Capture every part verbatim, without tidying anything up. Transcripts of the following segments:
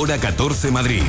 Hora catorce Madrid.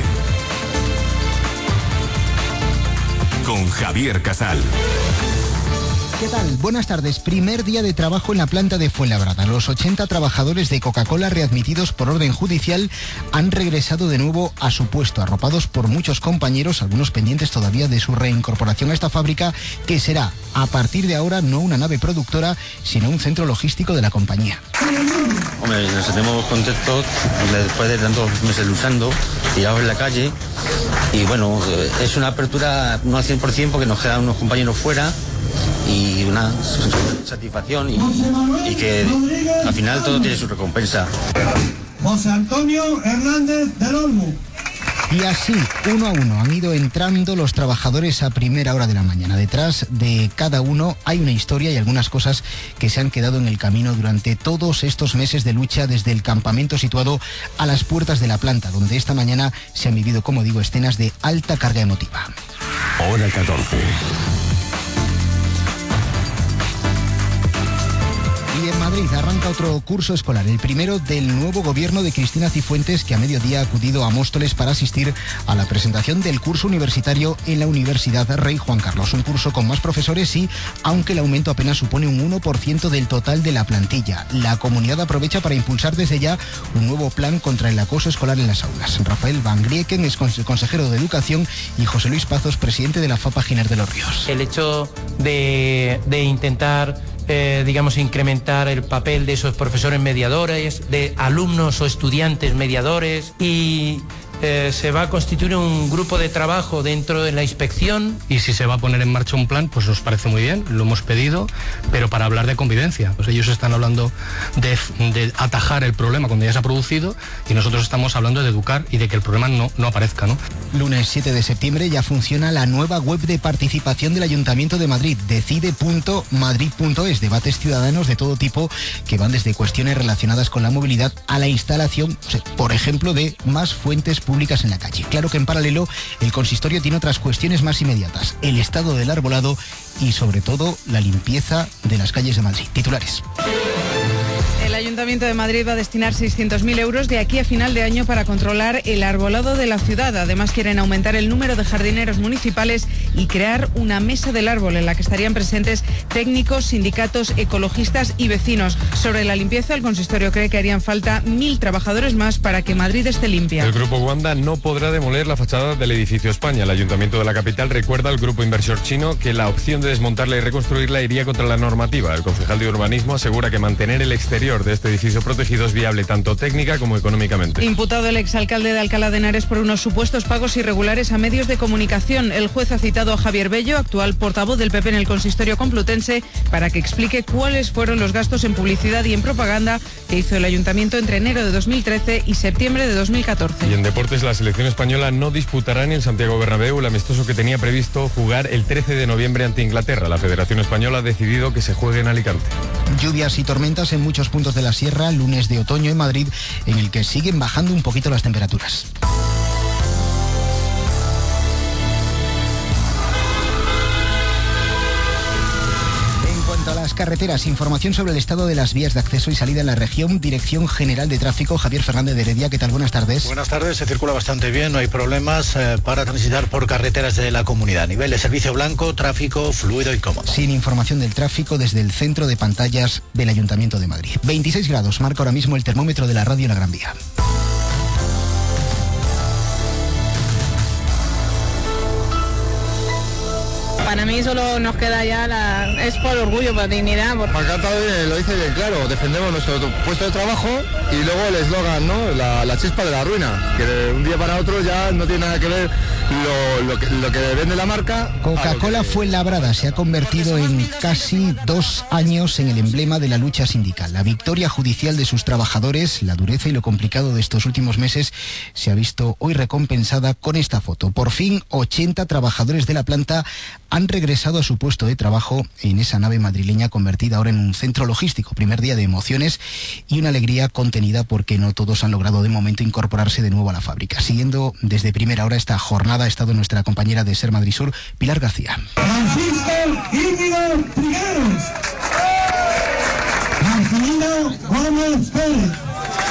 Con Javier Casal. ¿Qué tal? Buenas tardes. Primer día de trabajo en la planta de Fuenlabrada. Los ochenta trabajadores de Coca-Cola readmitidos por orden judicial han regresado de nuevo a su puesto, arropados por muchos compañeros, algunos pendientes todavía de su reincorporación a esta fábrica, que será, a partir de ahora, no una nave productora, sino un centro logístico de la compañía. Hombre, nos sentimos contentos después de tantos meses luchando, tirados en la calle, y bueno, es una apertura no al cien por ciento porque nos quedan unos compañeros fuera, y una satisfacción y, y que al final todo tiene su recompensa. José Antonio Hernández del Olmo. Y así, uno a uno, han ido entrando los trabajadores a primera hora de la mañana. Detrás de cada uno hay una historia y algunas cosas que se han quedado en el camino durante todos estos meses de lucha desde el campamento situado a las puertas de la planta, donde esta mañana se han vivido, como digo, escenas de alta carga emotiva. Hora catorce. Y en Madrid arranca otro curso escolar, el primero del nuevo gobierno de Cristina Cifuentes, que a mediodía ha acudido a Móstoles para asistir a la presentación del curso universitario en la Universidad Rey Juan Carlos. Un curso con más profesores y, aunque el aumento apenas supone un uno por ciento del total de la plantilla, la comunidad aprovecha para impulsar desde ya un nuevo plan contra el acoso escolar en las aulas. Rafael Van Grieken es consejero de Educación y José Luis Pazos, presidente de la FAPA Giner de los Ríos. El hecho de, de intentar Eh, digamos, incrementar el papel de esos profesores mediadores, de alumnos o estudiantes mediadores, y eh, se va a constituir un grupo de trabajo dentro de la inspección. Y si se va a poner en marcha un plan, pues nos parece muy bien, lo hemos pedido, pero para hablar de convivencia. Pues ellos están hablando de, de atajar el problema cuando ya se ha producido, y nosotros estamos hablando de educar y de que el problema no, no aparezca, ¿no? Lunes siete de septiembre ya funciona la nueva web de participación del Ayuntamiento de Madrid, decide punto madrid punto es. Debates ciudadanos de todo tipo que van desde cuestiones relacionadas con la movilidad a la instalación, por ejemplo, de más fuentes públicas en la calle. Claro que en paralelo el consistorio tiene otras cuestiones más inmediatas, el estado del arbolado y sobre todo la limpieza de las calles de Madrid. Titulares. El Ayuntamiento de Madrid va a destinar seiscientos mil euros de aquí a final de año para controlar el arbolado de la ciudad. Además, quieren aumentar el número de jardineros municipales y crear una mesa del árbol en la que estarían presentes técnicos, sindicatos, ecologistas y vecinos. Sobre la limpieza, el consistorio cree que harían falta mil trabajadores más para que Madrid esté limpia. El Grupo Wanda no podrá demoler la fachada del edificio España. El Ayuntamiento de la capital recuerda al grupo inversor chino que la opción de desmontarla y reconstruirla iría contra la normativa. El concejal de urbanismo asegura que mantener el exterior de este edificio protegido es viable tanto técnica como económicamente. Imputado el exalcalde de Alcalá de Henares por unos supuestos pagos irregulares a medios de comunicación. El juez ha citado a Javier Bello, actual portavoz del P P en el consistorio complutense, para que explique cuáles fueron los gastos en publicidad y en propaganda que hizo el ayuntamiento entre enero de dos mil trece y septiembre de dos mil catorce. Y en deportes, la selección española no disputará en el Santiago Bernabéu el amistoso que tenía previsto jugar el trece de noviembre ante Inglaterra. La Federación Española ha decidido que se juegue en Alicante. Lluvias y tormentas en muchos puntos de la sierra, lunes de otoño en Madrid, en el que siguen bajando un poquito las temperaturas. A las carreteras, información sobre el estado de las vías de acceso y salida en la región. Dirección General de Tráfico, Javier Fernández de Heredia. ¿Qué tal? Buenas tardes. Buenas tardes, se circula bastante bien, no hay problemas eh, para transitar por carreteras de la comunidad. Nivel de servicio blanco, tráfico fluido y cómodo. Sin información del tráfico desde el centro de pantallas del Ayuntamiento de Madrid. veintiséis grados marca ahora mismo el termómetro de la radio en la Gran Vía. Para mí solo nos queda ya la... es por orgullo, por dignidad. Por... Marcata lo dice bien claro, defendemos nuestro puesto de trabajo y luego el eslogan, ¿no? La, la chispa de la ruina, que de un día para otro ya no tiene nada que ver lo, lo, que, lo que vende la marca. Coca-Cola Fuenlabrada se ha convertido en casi dos años en el emblema de la lucha sindical. La victoria judicial de sus trabajadores, la dureza y lo complicado de estos últimos meses se ha visto hoy recompensada con esta foto. Por fin, ochenta trabajadores de la planta han regresado a su puesto de trabajo en esa nave madrileña convertida ahora en un centro logístico. Primer día de emociones y una alegría contenida porque no todos han logrado de momento incorporarse de nuevo a la fábrica. Siguiendo desde primera hora esta jornada ha estado nuestra compañera de Ser Madrid Sur, Pilar García. Francisco Íñigo Trigueros. Marcelino Gómez Pérez.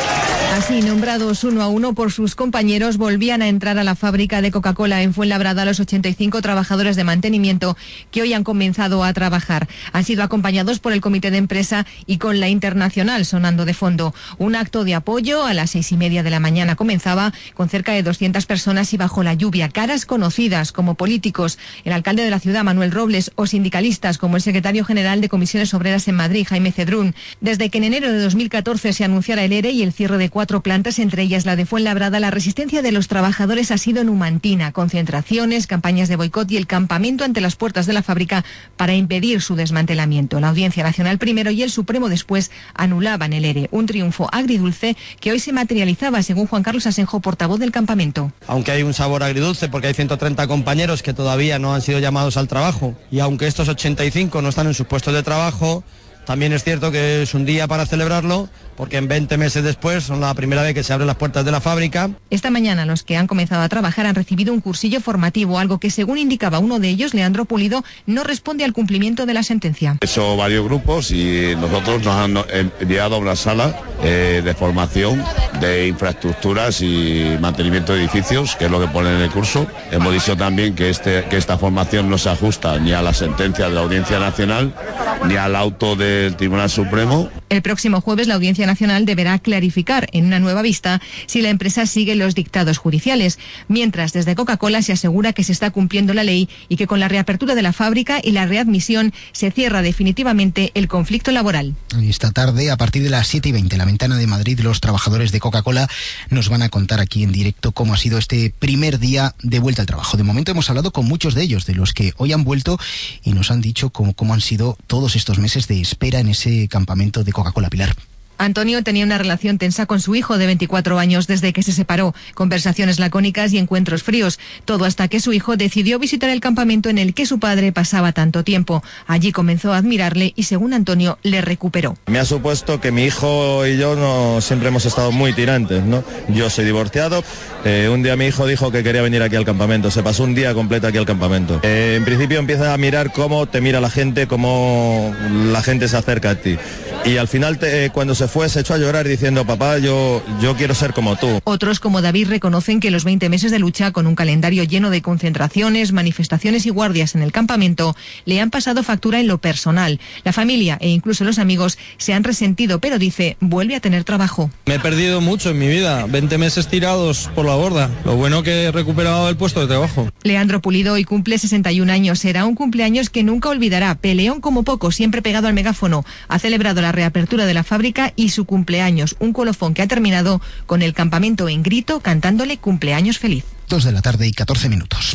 Así, nombrados uno a uno por sus compañeros, volvían a entrar a la fábrica de Coca-Cola en Fuenlabrada los ochenta y cinco trabajadores de mantenimiento que hoy han comenzado a trabajar. Han sido acompañados por el comité de empresa y con la Internacional sonando de fondo. Un acto de apoyo a las seis y media de la mañana comenzaba con cerca de doscientas personas y bajo la lluvia. Caras conocidas como políticos, el alcalde de la ciudad, Manuel Robles, o sindicalistas como el secretario general de Comisiones Obreras en Madrid, Jaime Cedrún. Desde que en enero de dos mil catorce se anunciara el ERE y el cierre de cuatro plantas, entre ellas la de Fuenlabrada, la resistencia de los trabajadores ha sido numantina. Concentraciones, campañas de boicot y el campamento ante las puertas de la fábrica para impedir su desmantelamiento. La Audiencia Nacional primero y el Supremo después anulaban el ERE. Un triunfo agridulce que hoy se materializaba, según Juan Carlos Asenjo, portavoz del campamento. Aunque hay un sabor agridulce porque hay ciento treinta compañeros que todavía no han sido llamados al trabajo, y aunque estos ochenta y cinco no están en sus puestos de trabajo, también es cierto que es un día para celebrarlo, porque en veinte meses después son la primera vez que se abren las puertas de la fábrica. Esta mañana los que han comenzado a trabajar han recibido un cursillo formativo, algo que, según indicaba uno de ellos, Leandro Pulido, no responde al cumplimiento de la sentencia. He hecho varios grupos y nosotros nos han enviado a una sala eh, de formación de infraestructuras y mantenimiento de edificios, que es lo que pone en el curso. Hemos dicho también que, este, que esta formación no se ajusta ni a la sentencia de la Audiencia Nacional ni al auto del Tribunal Supremo. El próximo jueves la Audiencia Nacional deberá clarificar en una nueva vista si la empresa sigue los dictados judiciales, mientras desde Coca-Cola se asegura que se está cumpliendo la ley y que con la reapertura de la fábrica y la readmisión se cierra definitivamente el conflicto laboral. Esta tarde, a partir de las siete y veinte, la Ventana de Madrid, los trabajadores de Coca-Cola nos van a contar aquí en directo cómo ha sido este primer día de vuelta al trabajo. De momento hemos hablado con muchos de ellos, de los que hoy han vuelto, y nos han dicho cómo, cómo han sido todos estos meses de espera en ese campamento de Coca-Cola. Pilar. Antonio tenía una relación tensa con su hijo de veinticuatro años desde que se separó, conversaciones lacónicas y encuentros fríos, todo hasta que su hijo decidió visitar el campamento en el que su padre pasaba tanto tiempo. Allí comenzó a admirarle y, según Antonio, le recuperó. Me ha supuesto que mi hijo y yo no siempre hemos estado muy tirantes, ¿no? Yo soy divorciado, eh, un día mi hijo dijo que quería venir aquí al campamento, se pasó un día completo aquí al campamento. Eh, en principio empieza a mirar cómo te mira la gente, cómo la gente se acerca a ti. Y al final, te, eh, cuando se fue, se echó a llorar diciendo, papá, yo, yo quiero ser como tú. Otros, como David, reconocen que los veinte meses de lucha, con un calendario lleno de concentraciones, manifestaciones y guardias en el campamento, le han pasado factura en lo personal. La familia e incluso los amigos se han resentido, pero dice, vuelve a tener trabajo. Me he perdido mucho en mi vida, veinte meses tirados por la borda. Lo bueno que he recuperado el puesto de trabajo. Leandro Pulido hoy cumple sesenta y un años. Será un cumpleaños que nunca olvidará. Peleón como poco, siempre pegado al megáfono. Ha celebrado la reapertura de la fábrica y su cumpleaños, un colofón que ha terminado con el campamento en grito cantándole cumpleaños feliz. Dos de la tarde y catorce minutos.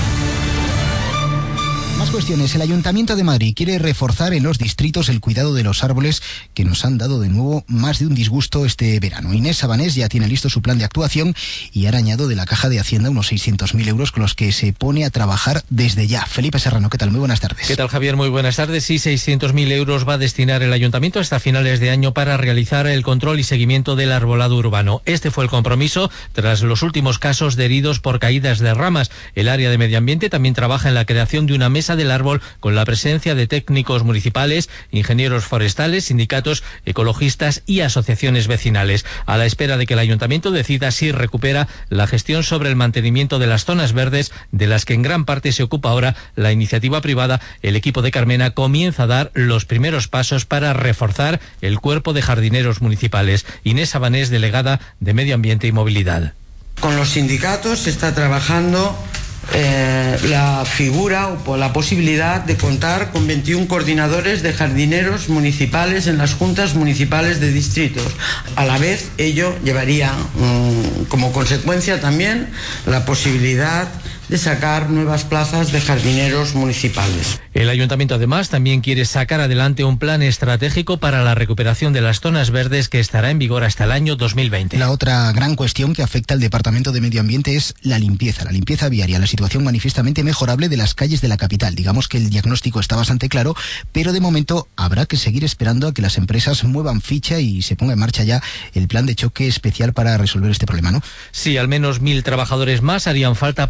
Más cuestiones. El Ayuntamiento de Madrid quiere reforzar en los distritos el cuidado de los árboles, que nos han dado de nuevo más de un disgusto este verano. Inés Sabanés ya tiene listo su plan de actuación y ha arañado de la Caja de Hacienda unos seiscientos mil euros con los que se pone a trabajar desde ya. Felipe Serrano, ¿qué tal? Muy buenas tardes. ¿Qué tal, Javier? Muy buenas tardes. Sí, seiscientos mil euros va a destinar el Ayuntamiento hasta finales de año para realizar el control y seguimiento del arbolado urbano. Este fue el compromiso tras los últimos casos de heridos por caídas de ramas. El área de medio ambiente también trabaja en la creación de una mesa del árbol con la presencia de técnicos municipales, ingenieros forestales, sindicatos, ecologistas y asociaciones vecinales, a la espera de que el Ayuntamiento decida si recupera la gestión sobre el mantenimiento de las zonas verdes, de las que en gran parte se ocupa ahora la iniciativa privada. El equipo de Carmena comienza a dar los primeros pasos para reforzar el cuerpo de jardineros municipales. Inés Sabanés, delegada de Medio Ambiente y Movilidad. Con los sindicatos se está trabajando Eh, la figura o la posibilidad de contar con veintiún coordinadores de jardineros municipales en las juntas municipales de distritos. A la vez, ello llevaría mmm, como consecuencia también la posibilidad de sacar nuevas plazas de jardineros municipales. El Ayuntamiento además también quiere sacar adelante un plan estratégico para la recuperación de las zonas verdes que estará en vigor hasta el año dos mil veinte. La otra gran cuestión que afecta al Departamento de Medio Ambiente es la limpieza, la limpieza viaria, la situación manifiestamente mejorable de las calles de la capital. Digamos que el diagnóstico está bastante claro, pero de momento habrá que seguir esperando a que las empresas muevan ficha y se ponga en marcha ya el plan de choque especial para resolver este problema, ¿no? Sí, al menos mil trabajadores más harían falta para que la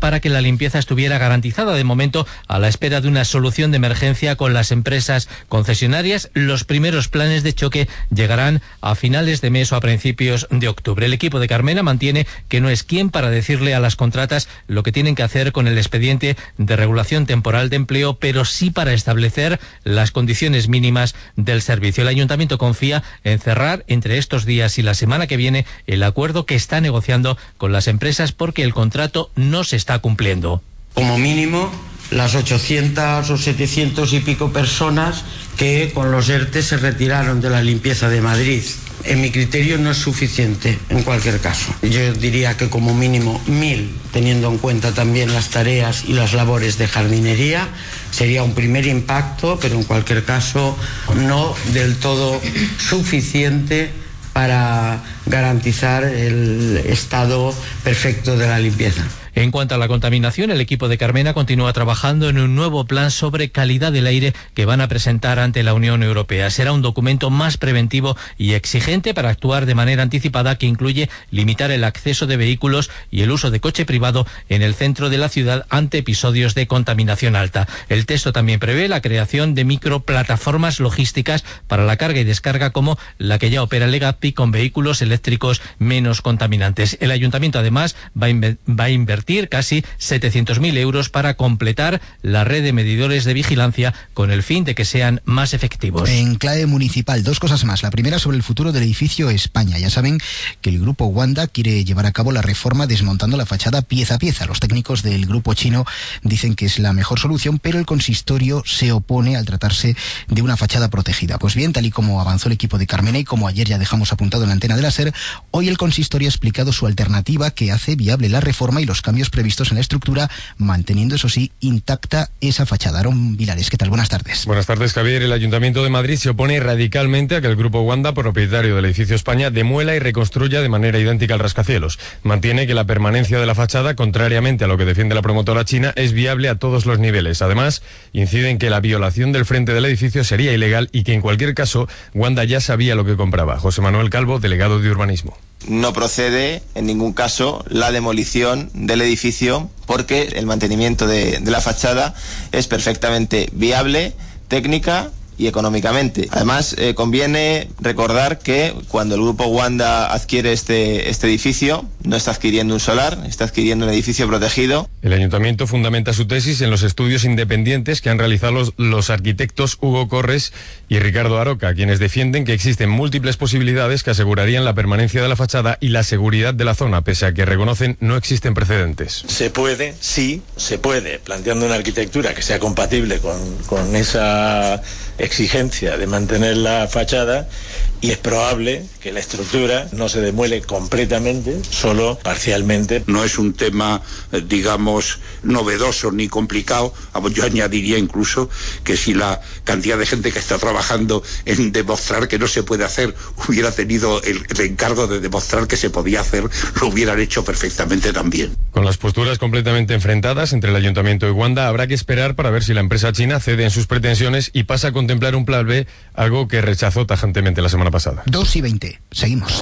limpieza estuviera garantizada. De momento, a la espera de una solución de emergencia con las empresas concesionarias, los primeros planes de choque llegarán a finales de mes o a principios de octubre. El equipo de Carmena mantiene que no es quien para decirle a las contratas lo que tienen que hacer con el expediente de regulación temporal de empleo, pero sí para establecer las condiciones mínimas del servicio. El ayuntamiento confía en cerrar entre estos días y la semana que viene el acuerdo que está negociando con las empresas porque el contrato no se está cumpliendo. Como mínimo, las ochocientas o setecientos y pico personas que con los ERTE se retiraron de la limpieza de Madrid. En mi criterio no es suficiente en cualquier caso. Yo diría que como mínimo mil, teniendo en cuenta también las tareas y las labores de jardinería, sería un primer impacto, pero en cualquier caso no del todo suficiente para garantizar el estado perfecto de la limpieza. En cuanto a la contaminación, el equipo de Carmena continúa trabajando en un nuevo plan sobre calidad del aire que van a presentar ante la Unión Europea. Será un documento más preventivo y exigente para actuar de manera anticipada, que incluye limitar el acceso de vehículos y el uso de coche privado en el centro de la ciudad ante episodios de contaminación alta. El texto también prevé la creación de microplataformas logísticas para la carga y descarga, como la que ya opera Legazpi, con vehículos eléctricos menos contaminantes. El ayuntamiento además va a, inv- va a invertir casi setecientos mil euros para completar la red de medidores de vigilancia con el fin de que sean más efectivos. En clave municipal, dos cosas más. La primera sobre el futuro del edificio España. Ya saben que el grupo Wanda quiere llevar a cabo la reforma desmontando la fachada pieza a pieza. Los técnicos del grupo chino dicen que es la mejor solución, pero el consistorio se opone al tratarse de una fachada protegida. Pues bien, tal y como avanzó el equipo de Carmena y como ayer ya dejamos apuntado en la antena de la SER, hoy el consistorio ha explicado su alternativa que hace viable la reforma y los cambios previstos en la estructura, manteniendo, eso sí, intacta esa fachada. Aaron Vilares, ¿qué tal? Buenas tardes. Buenas tardes, Javier. El Ayuntamiento de Madrid se opone radicalmente a que el Grupo Wanda, propietario del edificio España, demuela y reconstruya de manera idéntica el rascacielos. Mantiene que la permanencia de la fachada, contrariamente a lo que defiende la promotora china, es viable a todos los niveles. Además, incide en que la violación del frente del edificio sería ilegal y que, en cualquier caso, Wanda ya sabía lo que compraba. José Manuel Calvo, delegado de Urbanismo. No procede en ningún caso la demolición del edificio, porque el mantenimiento de, de la fachada es perfectamente viable, técnica y económicamente. Además, eh, conviene recordar que cuando el grupo Wanda adquiere este, este edificio, no está adquiriendo un solar, está adquiriendo un edificio protegido. El ayuntamiento fundamenta su tesis en los estudios independientes que han realizado los, los arquitectos Hugo Corres y Ricardo Aroca, quienes defienden que existen múltiples posibilidades que asegurarían la permanencia de la fachada y la seguridad de la zona, pese a que reconocen no existen precedentes. Se puede, sí, se puede, planteando una arquitectura que sea compatible con, con esa exigencia de mantener la fachada, y es probable que la estructura no se demuele completamente, solo parcialmente. No es un tema, digamos, novedoso ni complicado. Yo añadiría incluso que si la cantidad de gente que está trabajando en demostrar que no se puede hacer hubiera tenido el, el encargo de demostrar que se podía hacer, lo hubieran hecho perfectamente también. Con las posturas completamente enfrentadas entre el Ayuntamiento y Wanda, habrá que esperar para ver si la empresa china cede en sus pretensiones y pasa a contemplar un plan B, algo que rechazó tajantemente la semana pasada. dos y veinte. Seguimos.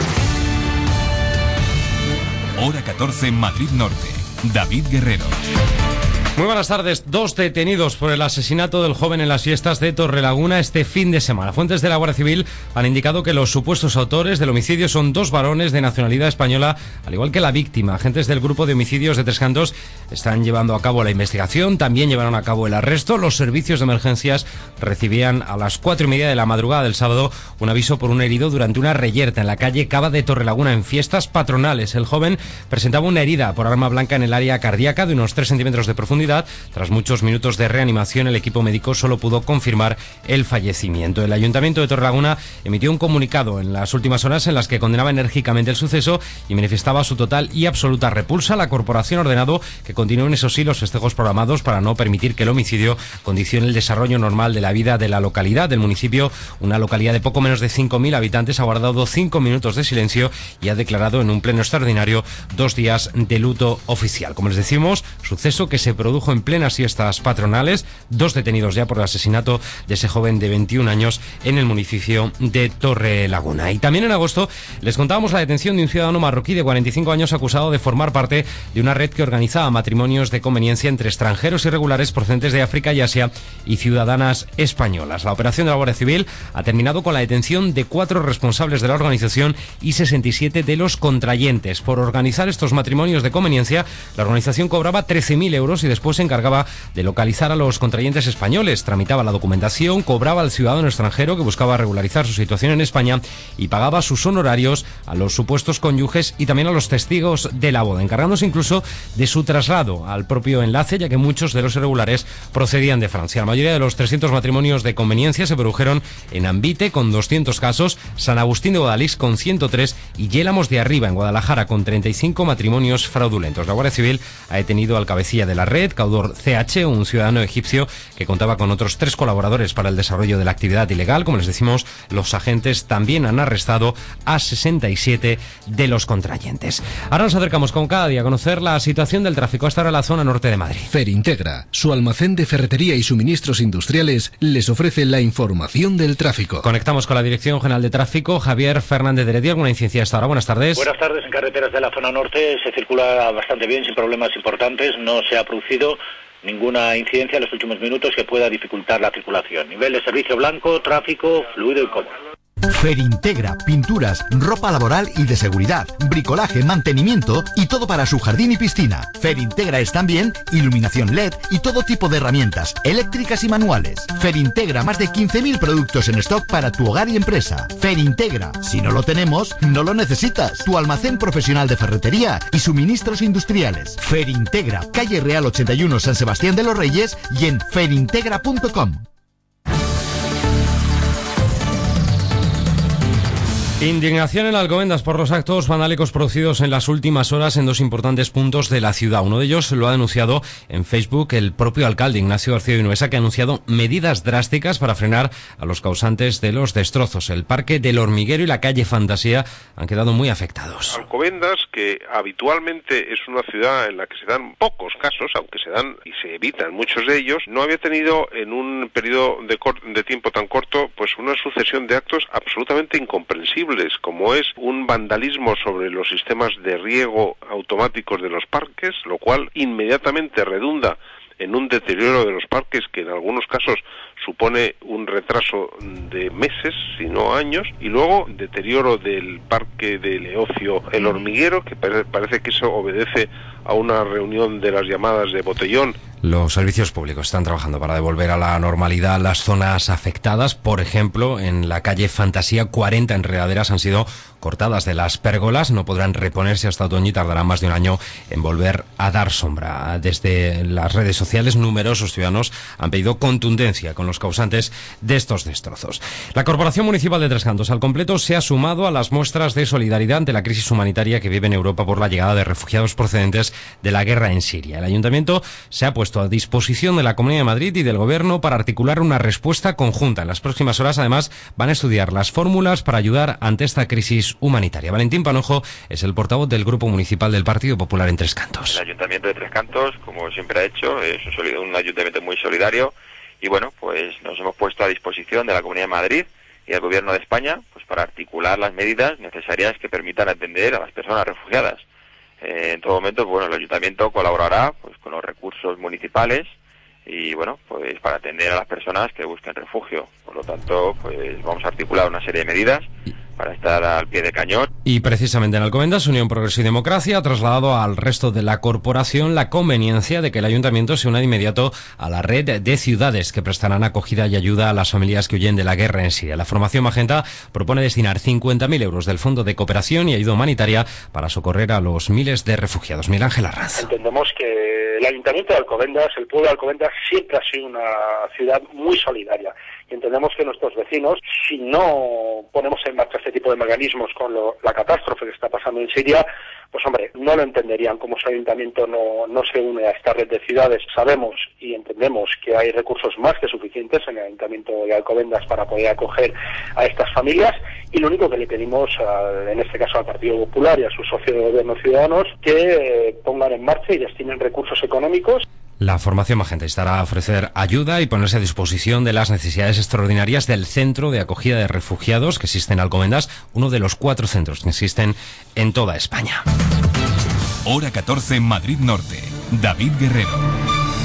Hora catorce, Madrid Norte. David Guerrero. Muy buenas tardes. Dos detenidos por el asesinato del joven en las fiestas de Torrelaguna este fin de semana. Fuentes de la Guardia Civil han indicado que los supuestos autores del homicidio son dos varones de nacionalidad española, al igual que la víctima. Agentes del grupo de homicidios de Tres Cantos están llevando a cabo la investigación. También llevaron a cabo el arresto. Los servicios de emergencias recibían a las cuatro y media de la madrugada del sábado un aviso por un herido durante una reyerta en la calle Cava de Torrelaguna, en fiestas patronales. El joven presentaba una herida por arma blanca en el área cardíaca de unos tres centímetros de profundidad. Tras muchos minutos de reanimación, el equipo médico solo pudo confirmar el fallecimiento. El Ayuntamiento de Torrelaguna emitió un comunicado en las últimas horas en las que condenaba enérgicamente el suceso y manifestaba su total y absoluta repulsa. La corporación ha ordenado que continúen, eso sí, los festejos programados para no permitir que el homicidio condicione el desarrollo normal de la vida de la localidad. Del municipio, una localidad de poco menos de cinco mil habitantes, ha guardado cinco minutos de silencio y ha declarado en un pleno extraordinario dos días de luto oficial. Como les decimos, suceso que se produjo produjo en plenas siestas patronales. Dos detenidos ya por el asesinato de ese joven de veintiún años en el municipio de Torrelaguna. Y también en agosto les contábamos la detención de un ciudadano marroquí de cuarenta y cinco años acusado de formar parte de una red que organizaba matrimonios de conveniencia entre extranjeros irregulares procedentes de África y Asia y ciudadanas españolas. La operación de la Guardia Civil ha terminado con la detención de cuatro responsables de la organización y sesenta y siete de los contrayentes. Por organizar estos matrimonios de conveniencia, la organización cobraba trece mil euros y después se encargaba de localizar a los contrayentes españoles, tramitaba la documentación, cobraba al ciudadano extranjero que buscaba regularizar su situación en España y pagaba sus honorarios a los supuestos cónyuges y también a los testigos de la boda, encargándose incluso de su traslado al propio enlace, ya que muchos de los irregulares procedían de Francia. La mayoría de los trescientos matrimonios de conveniencia se produjeron en Ambite con doscientos casos, San Agustín de Guadalix con ciento tres y Yélamos de Arriba en Guadalajara con treinta y cinco matrimonios fraudulentos. La Guardia Civil ha detenido al cabecilla de la red, Caudor C H, un ciudadano egipcio que contaba con otros tres colaboradores para el desarrollo de la actividad ilegal. Como les decimos, los agentes también han arrestado a sesenta y siete de los contrayentes. Ahora nos acercamos con cada día a conocer la situación del tráfico hasta ahora en la zona norte de Madrid. Ferintegra, su almacén de ferretería y suministros industriales, les ofrece la información del tráfico. Conectamos con la Dirección General de Tráfico. Javier Fernández de Heredia, ¿alguna incidencia hasta ahora? Buenas tardes. Buenas tardes. En carreteras de la zona norte se circula bastante bien, sin problemas importantes. No se ha producido ninguna incidencia en los últimos minutos que pueda dificultar la circulación. Nivel de servicio blanco, tráfico fluido y cómodo. Ferintegra, pinturas, ropa laboral y de seguridad, bricolaje, mantenimiento y todo para su jardín y piscina. Ferintegra es también iluminación L E D y todo tipo de herramientas eléctricas y manuales. Ferintegra, más de quince mil productos en stock para tu hogar y empresa. Ferintegra, si no lo tenemos, no lo necesitas. Tu almacén profesional de ferretería y suministros industriales. Ferintegra, calle Real ochenta y uno, San Sebastián de los Reyes y en ferintegra punto com. Indignación en Alcobendas por los actos vandálicos producidos en las últimas horas en dos importantes puntos de la ciudad. Uno de ellos lo ha denunciado en Facebook el propio alcalde, Ignacio García Vinuesa, que ha anunciado medidas drásticas para frenar a los causantes de los destrozos. El Parque del Hormiguero y la calle Fantasía han quedado muy afectados. Alcobendas, que habitualmente es una ciudad en la que se dan pocos casos, aunque se dan y se evitan muchos de ellos, no había tenido en un periodo de, cor- de tiempo tan corto pues una sucesión de actos absolutamente incomprensibles, como es un vandalismo sobre los sistemas de riego automáticos de los parques, lo cual inmediatamente redunda en un deterioro de los parques que en algunos casos supone un retraso de meses, si no años, y luego deterioro del parque de ocio El Hormiguero, que parece que eso obedece a una reunión de las llamadas de botellón. Los servicios públicos están trabajando para devolver a la normalidad las zonas afectadas. Por ejemplo, en la calle Fantasía, cuarenta enredaderas han sido cortadas de las pérgolas. No podrán reponerse hasta otoño y tardarán más de un año en volver a dar sombra. Desde las redes sociales, numerosos ciudadanos han pedido contundencia con los causantes de estos destrozos. La Corporación Municipal de Tres Cantos al completo se ha sumado a las muestras de solidaridad ante la crisis humanitaria que vive en Europa por la llegada de refugiados procedentes de la guerra en Siria. El Ayuntamiento se ha puesto a disposición de la Comunidad de Madrid y del Gobierno para articular una respuesta conjunta. En las próximas horas, además, van a estudiar las fórmulas para ayudar ante esta crisis humanitaria. Valentín Panojo es el portavoz del Grupo Municipal del Partido Popular en Tres Cantos. El Ayuntamiento de Tres Cantos, como siempre ha hecho, es un, solid- un ayuntamiento muy solidario y bueno, pues nos hemos puesto a disposición de la Comunidad de Madrid y del Gobierno de España pues para articular las medidas necesarias que permitan atender a las personas refugiadas. Eh, en todo momento, bueno, el Ayuntamiento colaborará pues con los recursos municipales y bueno, pues para atender a las personas que busquen refugio. Por lo tanto, pues vamos a articular una serie de medidas para estar al pie de cañón. Y precisamente en Alcobendas, Unión Progreso y Democracia ha trasladado al resto de la corporación la conveniencia de que el Ayuntamiento se una de inmediato a la red de ciudades que prestarán acogida y ayuda a las familias que huyen de la guerra en Siria. La formación Magenta propone destinar cincuenta mil euros del Fondo de Cooperación y Ayuda Humanitaria para socorrer a los miles de refugiados. Miguel Ángel Arranz. Entendemos que el Ayuntamiento de Alcobendas, el pueblo de Alcobendas, siempre ha sido una ciudad muy solidaria. Y entendemos que nuestros vecinos, si no ponemos en marcha este tipo de mecanismos con lo, la catástrofe que está pasando en Siria, pues hombre, no lo entenderían cómo su ayuntamiento no, no se une a esta red de ciudades. Sabemos y entendemos que hay recursos más que suficientes en el Ayuntamiento de Alcobendas para poder acoger a estas familias y lo único que le pedimos, a, en este caso al Partido Popular y a sus socios de Gobierno Ciudadanos, que eh, pongan en marcha y destinen recursos económicos. La formación Magenta estará a ofrecer ayuda y ponerse a disposición de las necesidades extraordinarias del Centro de Acogida de Refugiados que existe en Alcobendas, uno de los cuatro centros que existen en toda España. Hora catorce, Madrid Norte. David Guerrero.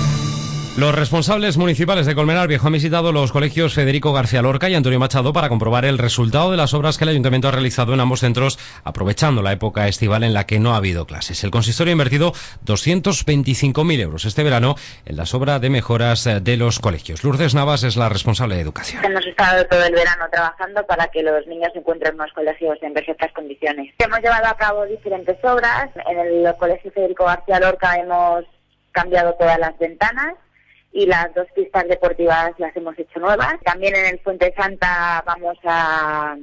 Los responsables municipales de Colmenar Viejo han visitado los colegios Federico García Lorca y Antonio Machado para comprobar el resultado de las obras que el Ayuntamiento ha realizado en ambos centros, aprovechando la época estival en la que no ha habido clases. El consistorio ha invertido doscientos veinticinco mil euros este verano en las obras de mejoras de los colegios. Lourdes Navas es la responsable de educación. Hemos estado todo el verano trabajando para que los niños se encuentren en unos colegios en perfectas condiciones. Hemos llevado a cabo diferentes obras. En el colegio Federico García Lorca hemos cambiado todas las ventanas y las dos pistas deportivas las hemos hecho nuevas. También en el Fuente Santa vamos a,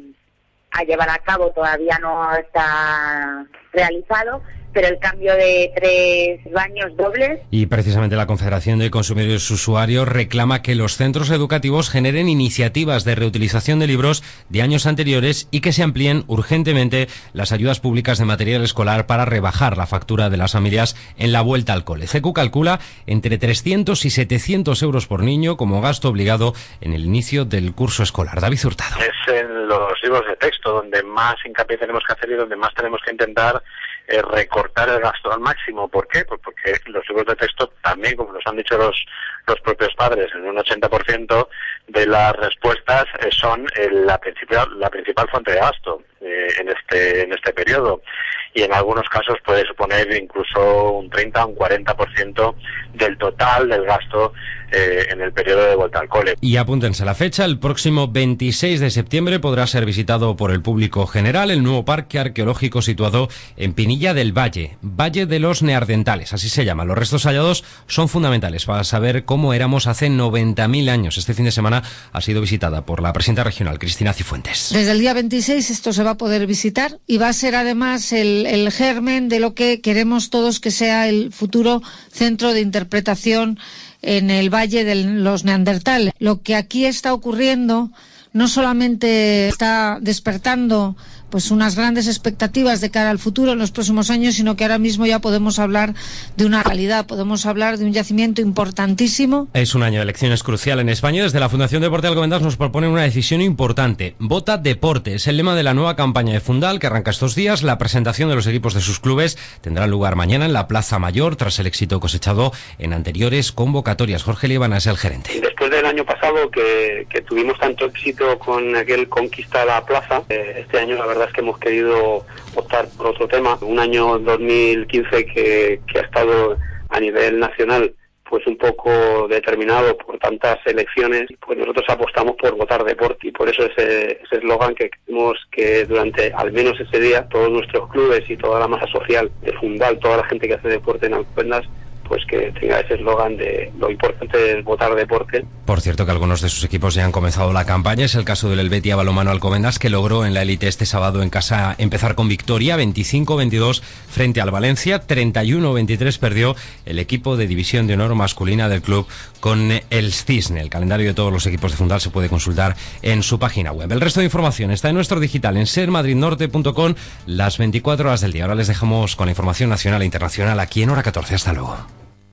a llevar a cabo, todavía no está realizado, pero el cambio de tres baños dobles. Y precisamente la Confederación de Consumidores Usuarios reclama que los centros educativos generen iniciativas de reutilización de libros de años anteriores y que se amplíen urgentemente las ayudas públicas de material escolar para rebajar la factura de las familias en la vuelta al cole. C E C U calcula entre trescientos y setecientos euros por niño como gasto obligado en el inicio del curso escolar. David Hurtado. Es en los libros de texto donde más hincapié tenemos que hacer y donde más tenemos que intentar eh, recortar el gasto al máximo. ¿Por qué? Pues porque los libros de texto también, como nos han dicho los los propios padres, en un ochenta por ciento de las respuestas eh, son eh, la principal la principal fuente de gasto eh, en este en este periodo, y en algunos casos puede suponer incluso un treinta o un cuarenta por ciento del total del gasto eh, en el periodo de vuelta al cole. Y apúntense la fecha, el próximo veintiséis de septiembre podrá ser visitado por el público general el nuevo parque arqueológico situado en Pinilla del Valle, Valle de los Neandertales, así se llama. Los restos hallados son fundamentales para saber cómo éramos hace noventa mil años. Este fin de semana ha sido visitada por la presidenta regional, Cristina Cifuentes. Desde el día veintiséis esto se va a poder visitar y va a ser además el, el germen de lo que queremos todos que sea el futuro centro de interpretación en el Valle de los Neandertales. Lo que aquí está ocurriendo no solamente está despertando pues unas grandes expectativas de cara al futuro en los próximos años, sino que ahora mismo ya podemos hablar de una calidad, podemos hablar de un yacimiento importantísimo. Es un año de elecciones crucial en España. Desde la Fundación Deporte de Alcobendas nos proponen una decisión importante. Vota Deporte. Es el lema de la nueva campaña de Fundal que arranca estos días. La presentación de los equipos de sus clubes tendrá lugar mañana en la Plaza Mayor tras el éxito cosechado en anteriores convocatorias. Jorge Líbana es el gerente. Después del año pasado que, que tuvimos tanto éxito con aquel Conquista la Plaza, eh, este año la verdad es que hemos querido optar por otro tema. Un año dos mil quince que, que ha estado a nivel nacional pues un poco determinado por tantas elecciones, pues nosotros apostamos por votar deporte, y por eso ese eslogan que queremos que durante al menos ese día todos nuestros clubes y toda la masa social de Fundal, toda la gente que hace deporte en Alcobendas, pues que tenga ese eslogan de lo importante es votar deporte. Por cierto que algunos de sus equipos ya han comenzado la campaña. Es el caso del Helvetia Balonmano Alcobendas, que logró en la élite este sábado en casa empezar con victoria veinticinco veintidós frente al Valencia. treinta y uno veintitrés perdió el equipo de división de honor masculina del club con el Cisne. El calendario de todos los equipos de Fundal se puede consultar en su página web. El resto de información está en nuestro digital en ser madrid norte punto com las veinticuatro horas del día. Ahora les dejamos con la información nacional e internacional aquí en Hora catorce. Hasta luego.